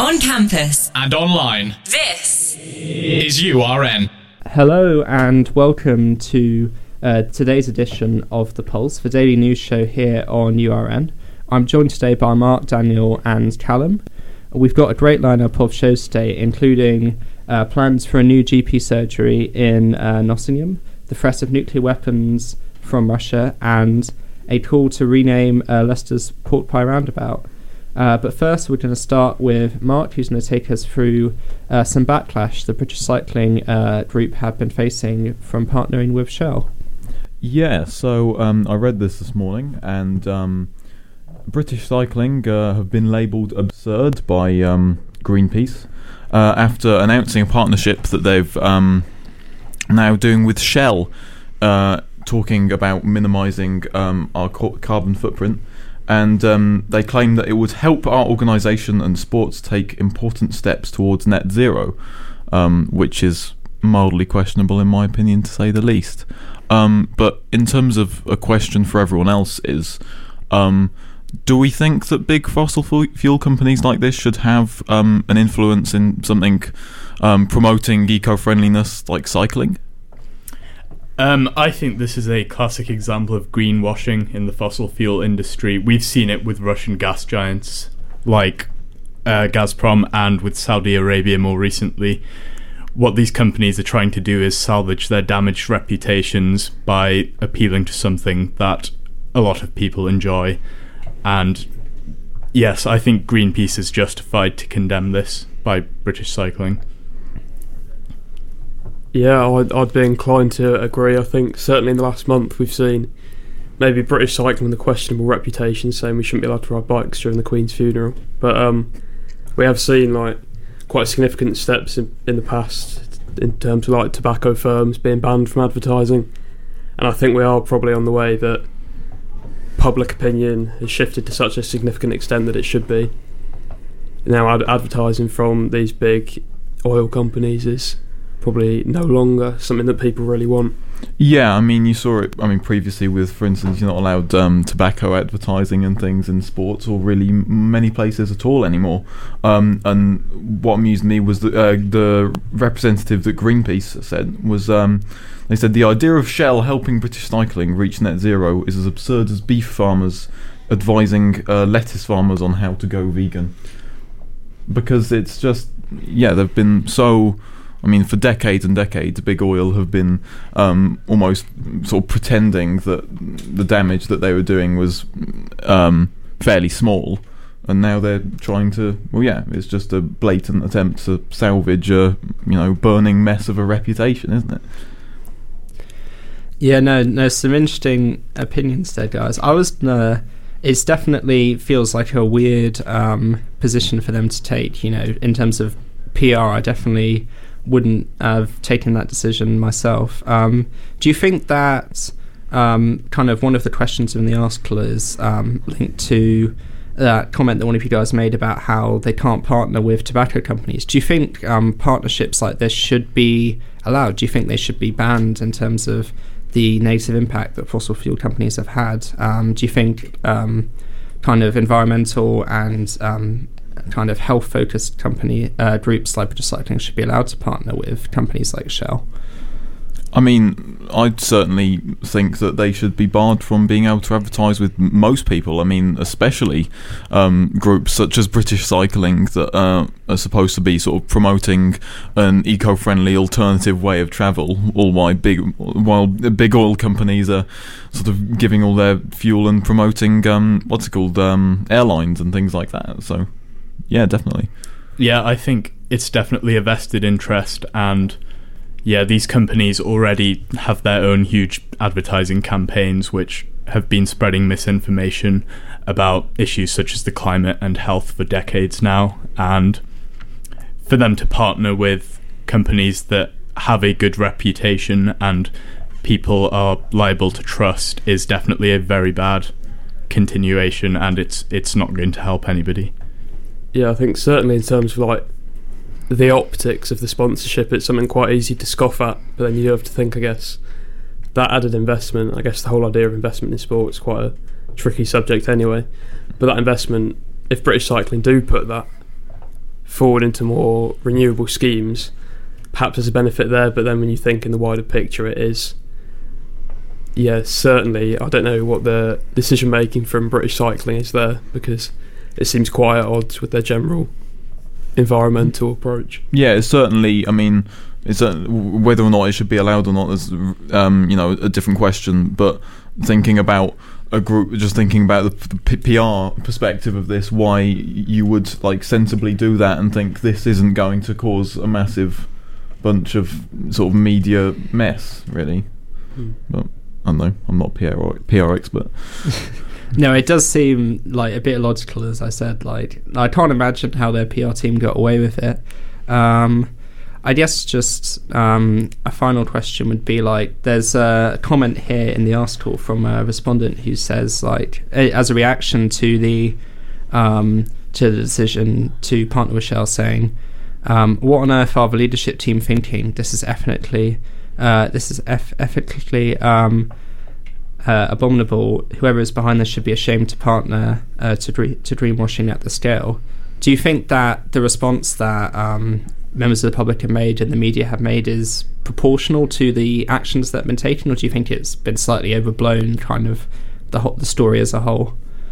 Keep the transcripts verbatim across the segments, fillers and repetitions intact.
On campus. And online. This is U R N. Hello and welcome to uh, today's edition of The Pulse, the daily news show here on U R N. I'm joined today by Mark, Daniel and Callum. We've got a great lineup of shows today, including uh, plans for a new G P surgery in uh, Nottingham, the threat of nuclear weapons from Russia, and a call to rename uh, Leicester's Pork Pie Roundabout. Uh, but first, we're going to start with Mark, who's going to take us through uh, some backlash the British Cycling uh, Group have been facing from partnering with Shell. Yeah, so um, I read this this morning, and um, British Cycling uh, have been labelled absurd by um, Greenpeace uh, after announcing a partnership that they've um, now doing with Shell, uh, talking about minimising um, our carbon footprint. And um, they claim that it would help our organisation and sports take important steps towards net zero, um, which is mildly questionable in my opinion, to say the least. Um, but in terms of a question for everyone else is, um, do we think that big fossil fuel companies like this should have um, an influence in something um, promoting eco-friendliness like cycling? Um, I think this is a classic example of greenwashing in the fossil fuel industry. We've seen it with Russian gas giants like uh, Gazprom and with Saudi Arabia more recently. What these companies are trying to do is salvage their damaged reputations by appealing to something that a lot of people enjoy. And yes, I think Greenpeace is justified to condemn this by British Cycling. Yeah, I'd, I'd be inclined to agree. I think certainly in the last month we've seen maybe British Cycling with a questionable reputation saying we shouldn't be allowed to ride bikes during the Queen's funeral. But um, we have seen like quite significant steps in, in the past in terms of like tobacco firms being banned from advertising. And I think we are probably on the way that public opinion has shifted to such a significant extent that it should be. Now ad- advertising from these big oil companies is probably no longer something that people really want. Yeah, I mean, you saw it, I mean, previously with, for instance, you're not allowed um, tobacco advertising and things in sports or really m- many places at all anymore. Um, and what amused me was that uh, the representative that Greenpeace said was, um, they said, the idea of Shell helping British Cycling reach net zero is as absurd as beef farmers advising uh, lettuce farmers on how to go vegan. Because it's just, yeah, they've been so... I mean, for decades and decades, Big Oil have been um, almost sort of pretending that the damage that they were doing was um, fairly small, and now they're trying to. Well, yeah, it's just a blatant attempt to salvage a you know burning mess of a reputation, isn't it? Yeah, no, no, some interesting opinions there, guys. I was. Uh, it's definitely feels like a weird um, position for them to take. You know, in terms of P R, I definitely wouldn't have taken that decision myself. Um, do you think that um, kind of one of the questions in the article is um, linked to that comment that one of you guys made about how they can't partner with tobacco companies? Do you think um, partnerships like this should be allowed? Do you think they should be banned in terms of the negative impact that fossil fuel companies have had? Um, do you think um, kind of environmental and um, kind of health-focused company uh, groups like British Cycling should be allowed to partner with companies like Shell? I mean, I'd certainly think that they should be barred from being able to advertise with most people. I mean, especially um, groups such as British Cycling that uh, are supposed to be sort of promoting an eco-friendly alternative way of travel, all while big, while big oil companies are sort of giving all their fuel and promoting um, what's it called, um, airlines and things like that. So, yeah, definitely. Yeah, I think it's definitely a vested interest, and yeah, these companies already have their own huge advertising campaigns which have been spreading misinformation about issues such as the climate and health for decades now, and for them to partner with companies that have a good reputation and people are liable to trust is definitely a very bad continuation, and it's it's not going to help anybody. Yeah, I think certainly in terms of like the optics of the sponsorship, it's something quite easy to scoff at, but then you do have to think, I guess, that added investment, I guess the whole idea of investment in sport is quite a tricky subject anyway, but that investment, if British Cycling do put that forward into more renewable schemes, perhaps there's a benefit there. But then when you think in the wider picture, it is, yeah, certainly, I don't know what the decision making from British Cycling is there, because it seems quite at odds with their general environmental approach. Yeah, it's certainly, I mean, it's a, whether or not it should be allowed or not is, um, you know, a different question. But thinking about a group, just thinking about the, the P R perspective of this, why you would like sensibly do that and think this isn't going to cause a massive bunch of sort of media mess, really. Hmm. But I don't know, I'm not a P R, P R expert. No, it does seem like a bit illogical, as I said. Like, I can't imagine how their P R team got away with it. Um, I guess just um, a final question would be, like, there's a comment here in the article from a respondent who says, like, as a reaction to the um, to the decision to partner with Shell, saying, um, "What on earth are the leadership team thinking? This is ethically, uh, this is eff- ethically." Um, Uh, abominable. Whoever is behind this should be ashamed to partner uh, to dre- to greenwashing at the scale. Do you think that the response that um, members of the public have made and the media have made is proportional to the actions that have been taken, or do you think it's been slightly overblown, kind of the whole, the story as a whole?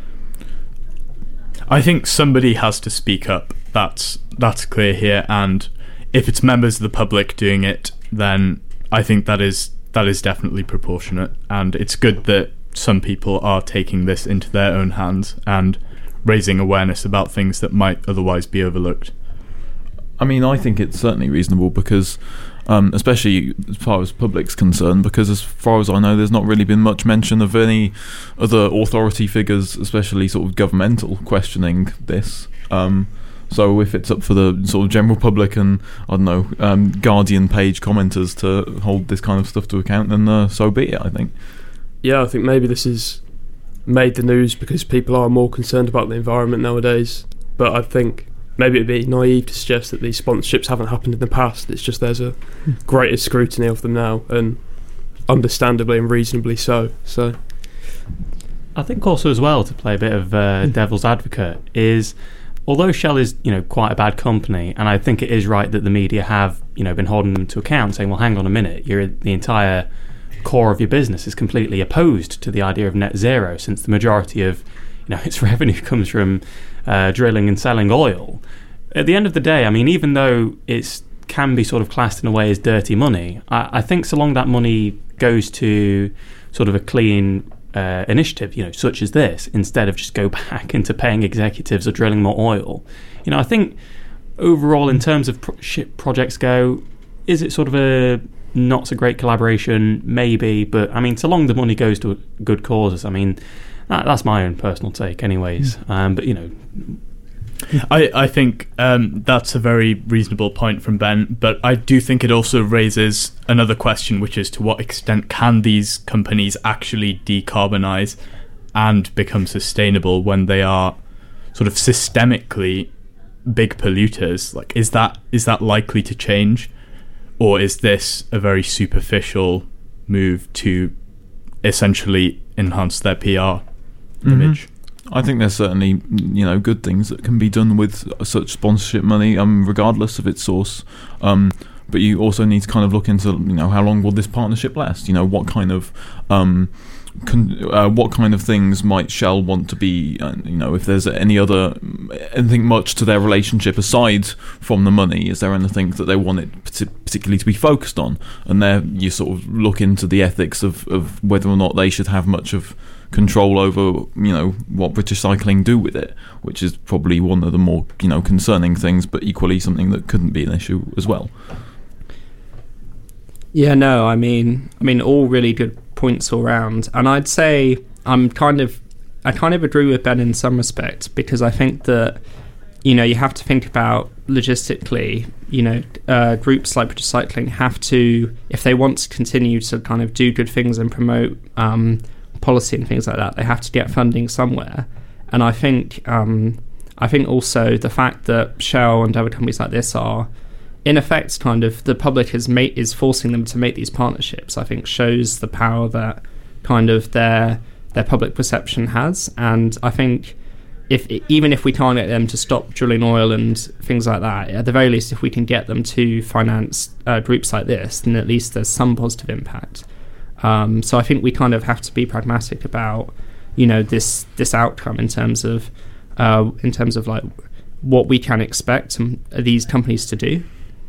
I think somebody has to speak up. That's that's clear here, and if it's members of the public doing it, then I think that is. That is definitely proportionate, and it's good that some people are taking this into their own hands and raising awareness about things that might otherwise be overlooked. I mean, I think it's certainly reasonable because, um, especially as far as public's concerned, because as far as I know, there's not really been much mention of any other authority figures, especially sort of governmental, questioning this. Um, So if it's up for the sort of general public and, I don't know, um, Guardian page commenters to hold this kind of stuff to account, then uh, so be it, I think. Yeah, I think maybe this has made the news because people are more concerned about the environment nowadays. But I think maybe it'd be naive to suggest that these sponsorships haven't happened in the past. It's just there's a greater scrutiny of them now, and understandably and reasonably so. So I think also as well, to play a bit of uh, devil's advocate, is... although Shell is, you know, quite a bad company, and I think it is right that the media have, you know, been holding them to account, saying, well, hang on a minute, you're, the entire core of your business is completely opposed to the idea of net zero, since the majority of, you know, its revenue comes from uh, drilling and selling oil. At the end of the day, I mean, even though it can be sort of classed in a way as dirty money, I, I think so long that money goes to sort of a clean Uh, initiative, you know, such as this, instead of just go back into paying executives or drilling more oil. You know, I think overall, in terms of pro- ship projects go, is it sort of a not so great collaboration? Maybe, but I mean, so long the money goes to good causes, I mean, that, that's my own personal take, anyways. Um, but you know, I, I think um, that's a very reasonable point from Ben, but I do think it also raises another question, which is to what extent can these companies actually decarbonise and become sustainable when they are sort of systemically big polluters? Like, is that is that likely to change, or is this a very superficial move to essentially enhance their P R mm-hmm. image? I think there's certainly, you know, good things that can be done with such sponsorship money, um, regardless of its source. Um, but you also need to kind of look into, you know, how long will this partnership last? You know, what kind of, um, con- uh, what kind of things might Shell want to be? Uh, you know, if there's any other, anything much to their relationship aside from the money, is there anything that they want it particularly to be focused on? And there, you sort of look into the ethics of, of whether or not they should have much of control over, you know, what British Cycling do with it, which is probably one of the more, you know, concerning things, but equally something that couldn't be an issue as well. Yeah, no, I mean, I mean, all really good points all round, and I'd say I'm kind of, I kind of agree with Ben in some respect, because I think that, you know, you have to think about logistically, you know, uh, groups like British Cycling have to, if they want to continue to kind of do good things and promote um, policy and things like that, they have to get funding somewhere. And I think um, I think also the fact that Shell and other companies like this are, in effect, kind of the public is ma- is forcing them to make these partnerships, I think shows the power that kind of their their public perception has. And I think if even if we can't get them to stop drilling oil and things like that, at the very least, if we can get them to finance uh, groups like this, then at least there's some positive impact. Um, so I think we kind of have to be pragmatic about, you know, this this outcome in terms of uh, in terms of like what we can expect these companies to do.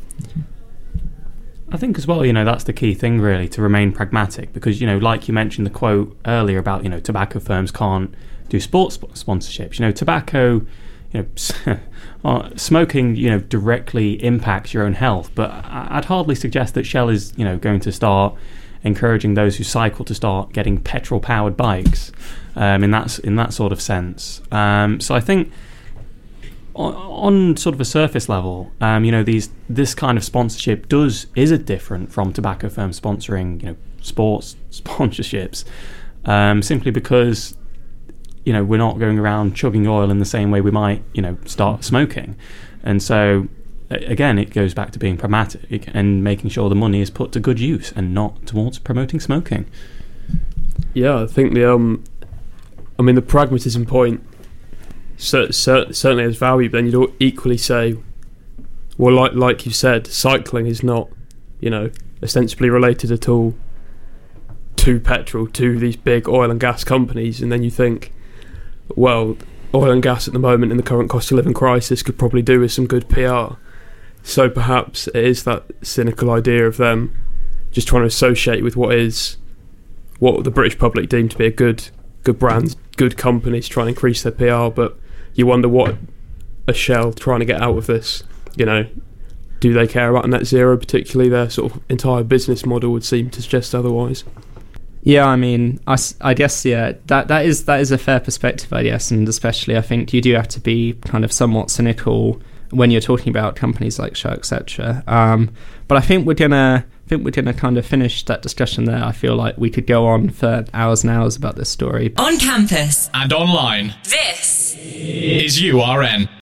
I think as well, you know, that's the key thing really, to remain pragmatic, because, you know, like you mentioned the quote earlier about, you know, tobacco firms can't do sports sponsorships. You know, tobacco, you know, smoking, you know, directly impacts your own health, but I'd hardly suggest that Shell is, you know, going to start encouraging those who cycle to start getting petrol-powered bikes um, in that in that sort of sense. Um, so I think on, on sort of a surface level, um, you know, these this kind of sponsorship does is it different from tobacco firms sponsoring, you know, sports sponsorships, um, simply because, you know, we're not going around chugging oil in the same way we might, you know, start smoking. And so, again, it goes back to being pragmatic and making sure the money is put to good use and not towards promoting smoking. Yeah, I think the, um, I mean, the pragmatism point cer- cer- certainly has value, but then you'd equally say, well, like like you said, cycling is not, you know, ostensibly related at all to petrol, to these big oil and gas companies, and then you think, well, oil and gas at the moment in the current cost of living crisis could probably do with some good P R. So perhaps it is that cynical idea of them just trying to associate with what is what the British public deem to be a good good brand, good companies, trying to increase their P R. But you wonder what a Shell trying to get out of this. You know, do they care about net zero particularly? Their sort of entire business model would seem to suggest otherwise. Yeah, I mean, I, I guess, yeah, that that is that is a fair perspective, I guess, and especially I think you do have to be kind of somewhat cynical when you're talking about companies like Shell, et cetera. Um, but I think we're gonna I think we're gonna kind of finish that discussion there. I feel like we could go on for hours and hours about this story. On campus and online. This is U R N.